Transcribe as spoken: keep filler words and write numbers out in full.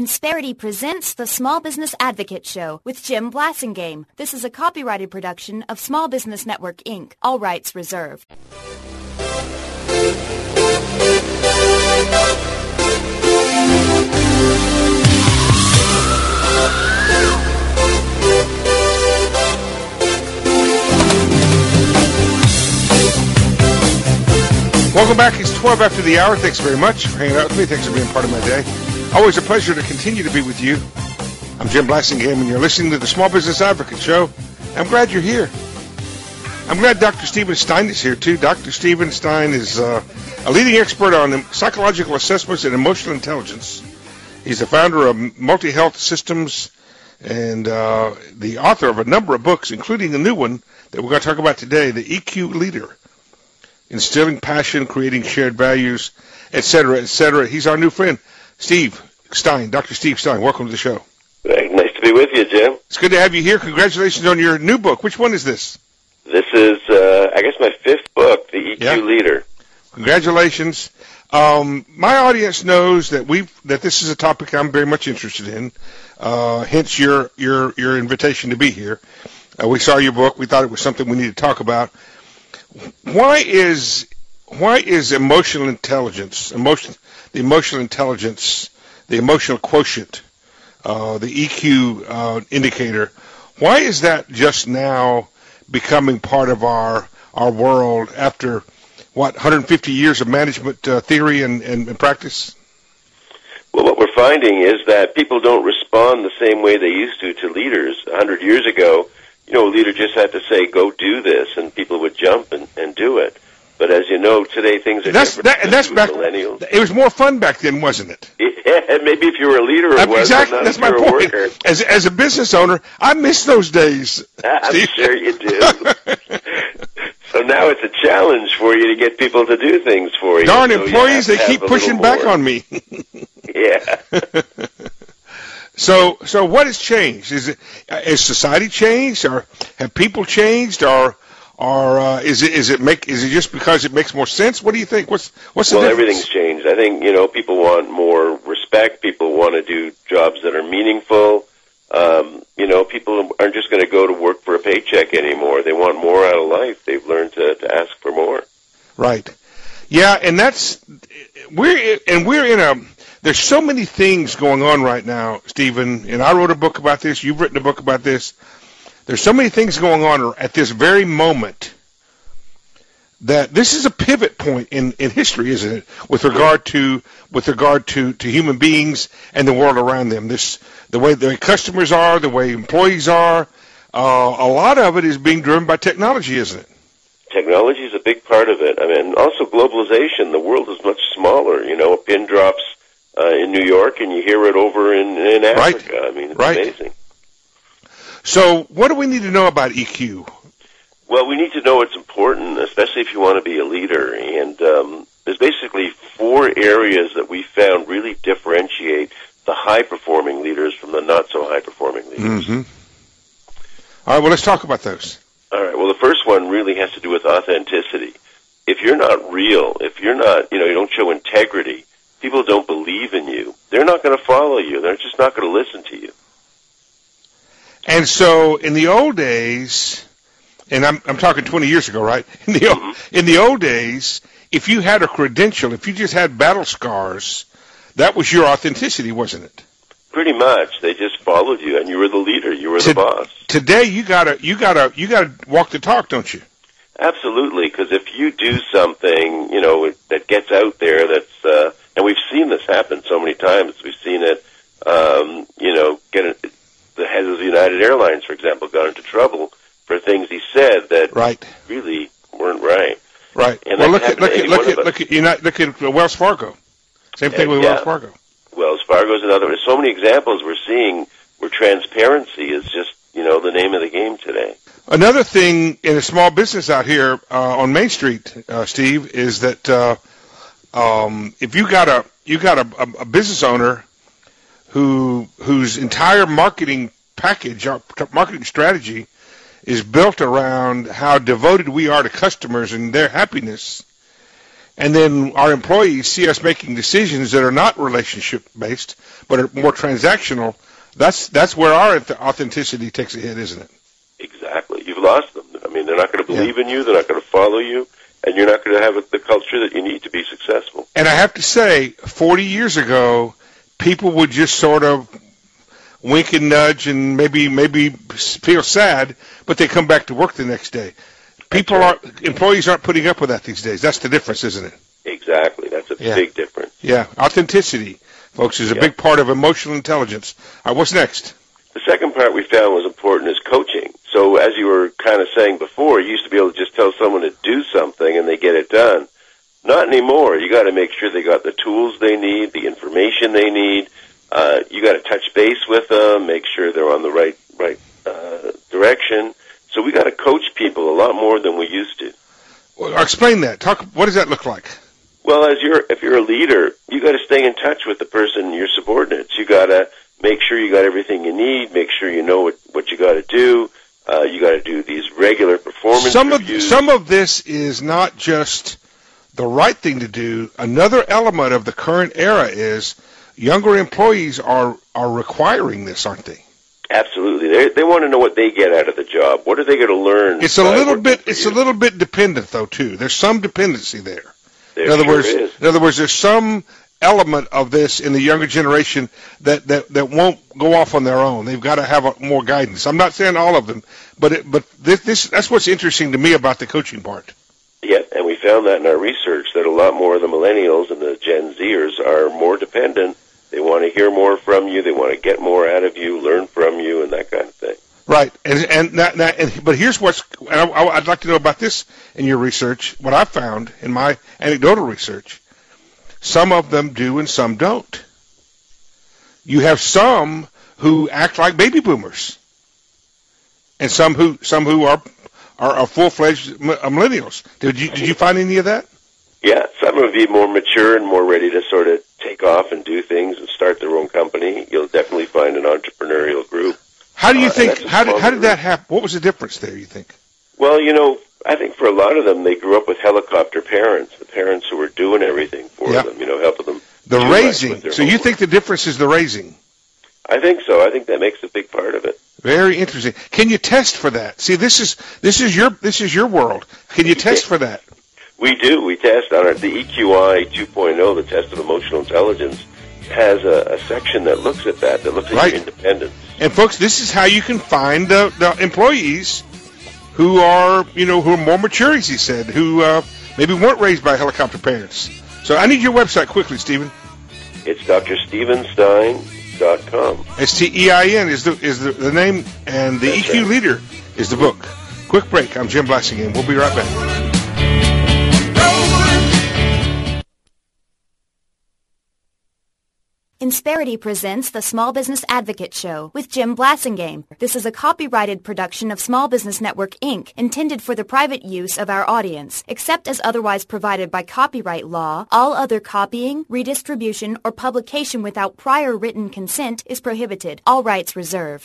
Insperity presents the Small Business Advocate Show with Jim Blasingame. This is a copyrighted production of Small Business Network, Incorporated. All rights reserved. Welcome back. It's twelve after the hour. Thanks very much for hanging out with me. Thanks for being part of my day. Always a pleasure to continue to be with you. I'm Jim Blasingame, and you're listening to the Small Business Advocate Show. I'm glad you're here. I'm glad Doctor Stephen Stein is here, too. Doctor Stephen Stein is uh, a leading expert on psychological assessments and emotional intelligence. He's the founder of Multi-Health Systems and uh, the author of a number of books, including the new one that we're going to talk about today, The E Q Leader. Instilling passion, creating shared values, et cetera, et cetera. He's our new friend, Steve Stein, Doctor Steve Stein. Welcome to the show. Hey, nice to be with you, Jim. It's good to have you here. Congratulations on your new book. Which one is this? This is, uh, I guess, my fifth book, The E Q yeah. Leader. Congratulations. Um, my audience knows that we that this is a topic I'm very much interested in. Uh, hence your your your invitation to be here. Uh, we saw your book. We thought it was something we needed to talk about. Why is why is emotional intelligence, emotion, the emotional intelligence, the emotional quotient, uh, the E Q uh, indicator, why is that just now becoming part of our our world after, what, one hundred fifty years of management uh, theory and, and, and practice? Well, what we're finding is that people don't respond the same way they used to to leaders. one hundred years ago, you know, a leader just had to say, go do this, and people would jump and, and do it. But as you know, today things are that's, different. That, and that's back, millennials. It was more fun back then, wasn't it? Yeah, maybe if you were a leader it uh, was, exactly, but not that's if my you were point. a worker. As, as a business owner, I miss those days. I'm Steve. sure you do. So now it's a challenge for you to get people to do things for you. Darn so employees, you they keep pushing back more. on me. Yeah. So, so what has changed? Is it has society changed, or have people changed, or, or uh, is it is it make is it just because it makes more sense? What do you think? What's what's the well, difference? Everything's changed. I think you know people want more respect. People want to do jobs that are meaningful. Um, you know, people aren't just going to go to work for a paycheck anymore. They want more out of life. They've learned to, to ask for more. Right. Yeah, and that's we're and we're in a. There's so many things going on right now, Stephen, and I wrote a book about this. You've written a book about this. There's so many things going on at this very moment that this is a pivot point in, in history, isn't it, with regard to with regard to, to human beings and the world around them. This the way the way customers are, the way employees are. Uh, a lot of it is being driven by technology, isn't it? Technology is a big part of it. I mean, also globalization. The world is much smaller. You know, a pin drops Uh, in New York, and you hear it over in, in Africa. Right. I mean, it's right. amazing. So what do we need to know about E Q? Well, we need to know it's important, especially if you want to be a leader. And um, there's basically four areas that we found really differentiate the high-performing leaders from the not-so-high-performing leaders. Mm-hmm. All right, well, let's talk about those. All right, well, the first one really has to do with authenticity. If you're not real, if you're not, you know, you don't show integrity, people don't believe in you, they're not going to follow you. They're just not going to listen to you. And so in the old days, and I'm, I'm talking twenty years ago, right? In the, mm-hmm. old, in the old days, if you had a credential, if you just had battle scars, that was your authenticity, wasn't it? Pretty much. They just followed you, and you were the leader. You were to, the boss. Today, you gotta, you gotta, you gotta walk the talk, don't you? Absolutely, because if you do something, you know, that gets out there, that's, uh, and we've seen this happen so many times. We've seen it, um, you know, get a, the head of United Airlines, for example, got into trouble for things he said that right. really weren't right. Right. And well, look at look at look at look at United, look at Wells Fargo. Same thing with yeah. Wells Fargo. Wells Fargo is another. There's so many examples we're seeing where transparency is just, you know, the name of the game today. Another thing in a small business out here uh, on Main Street, uh, Steve, is that uh, um, if you got a you got a, a, a business owner who whose entire marketing package, our marketing strategy, is built around how devoted we are to customers and their happiness, and then our employees see us making decisions that are not relationship-based, but are more transactional, that's that's where our authenticity takes a hit, isn't it? Exactly. You've lost them. I mean, they're not going to believe yeah. in you. They're not going to follow you. And you're not going to have the culture that you need to be successful. And I have to say, forty years ago, people would just sort of wink and nudge and maybe maybe feel sad, but they come back to work the next day. People right. are employees aren't putting up with that these days. That's the difference, isn't it? Exactly. That's a yeah. big difference. Yeah. Authenticity, folks, is a yeah. big part of emotional intelligence. All right, what's next? The second part we found was important is coaching. So as you were kind of saying before, you used to be able to just tell someone to do something and they get it done. Not anymore. You got to make sure they got the tools they need, the information they need. Uh, you got to touch base with them, make sure they're on the right right uh, direction. So we got to coach people a lot more than we used to. Well, explain that. Talk. What does that look like? Well, as you're if you're a leader, you got to stay in touch with the person, your subordinates. You got to make sure you got everything you need. Make sure you know what what you got to do. Uh, you got to do these regular performance some reviews. Of, some of this is not just the right thing to do. Another element of the current era is younger employees are, are requiring this, aren't they? Absolutely. They they want to know what they get out of the job. What are they going to learn? It's a little bit. It's you? a little bit dependent, though, too. There's some dependency there. There in other sure words, is. in other words, there's some element of this in the younger generation that, that, that won't go off on their own. They've got to have a, more guidance. I'm not saying all of them, but it, but this, this that's what's interesting to me about the coaching part. Yeah, and we found that in our research that a lot more of the millennials and the Gen Zers are more dependent. They want to hear more from you. They want to get more out of you, learn from you, and that kind of thing. Right, and and, that, that, and but here's what's and I, I'd like to know about this in your research. What I found in my anecdotal research. Some of them do and some don't. You have some who act like baby boomers, and some who some who are are, are full-fledged millennials. Did you did you find any of that? Yeah, some would be more mature and more ready to sort of take off and do things and start their own company. You'll definitely find an entrepreneurial group. How do you uh, think? How did how did that happen? What was the difference there? You think? Well, you know, I think for a lot of them, they grew up with helicopter parents, the parents who were doing everything for yep. them, you know, helping them. The raising. So homework. You think the difference is the raising? I think so. I think that makes a big part of it. Very interesting. Can you test for that? See, this is this is your this is your world. Can you test for that? We do. We test on it. The E Q I two point oh, the test of emotional intelligence, has a, a section that looks at that, that looks at right. your independence. And folks, this is how you can find the, the employees who are, you know, who are more mature, as he said, who uh, maybe weren't raised by helicopter parents. So I need your website quickly, Stephen. It's d r steven stein dot com. S T E I N is the is the, the name, and the That's E Q right. Leader is the book. Quick break. I'm Jim Blassingame. We'll be right back. Insperity presents the Small Business Advocate Show with Jim Blassingame. This is a copyrighted production of Small Business Network, Incorporated, intended for the private use of our audience. Except as otherwise provided by copyright law, all other copying, redistribution, or publication without prior written consent is prohibited. All rights reserved.